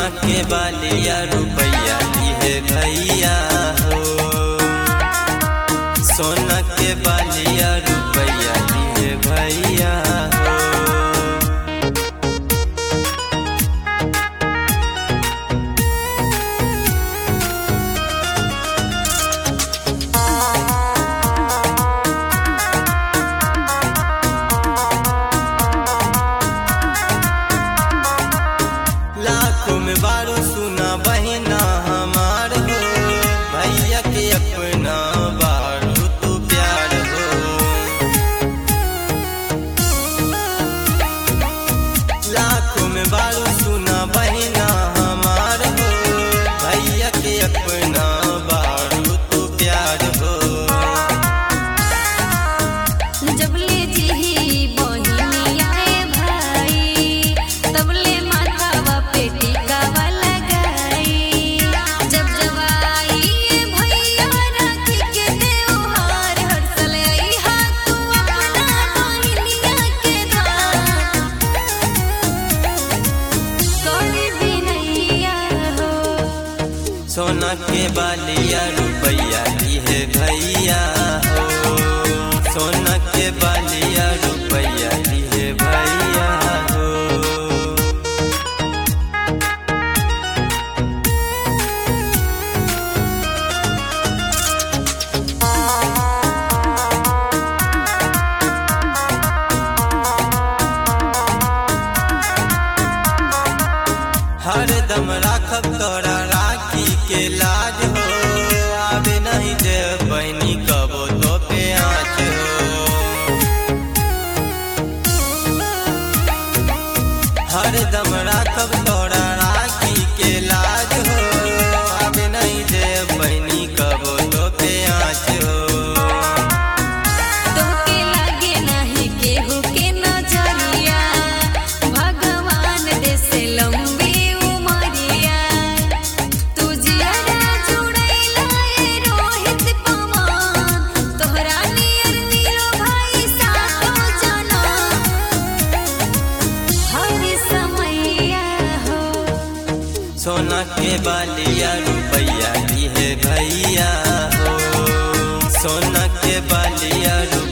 सोना के बालिया रुपैया दिहे भैया हो। सोना के बालिया रुपैया दिहे भैया हो। लाखों में बारू सुना बहिना हमार हो, भैया के अपना बारू तू प्यार हो। लाखों में बारू सुना बहिना हमार हो, भैया के अपना बारू तू प्यार हो। सोना के बालिया रुपैया दिहे भैया हो। सोना के बालिया रुपैया दिहे भैया हो। हरदम राखब तोरा राखी के लाज हो, आवे नहीं दे बहनी कबो तो पे आँच हो। हरदम राखब तोरा राखी के लाज हो, आवे नहीं दे बहनी कबो तो पे आँच हो। सोना के बालिया रुपैया दिहे भैया हो। सोना के बालिया रुपैया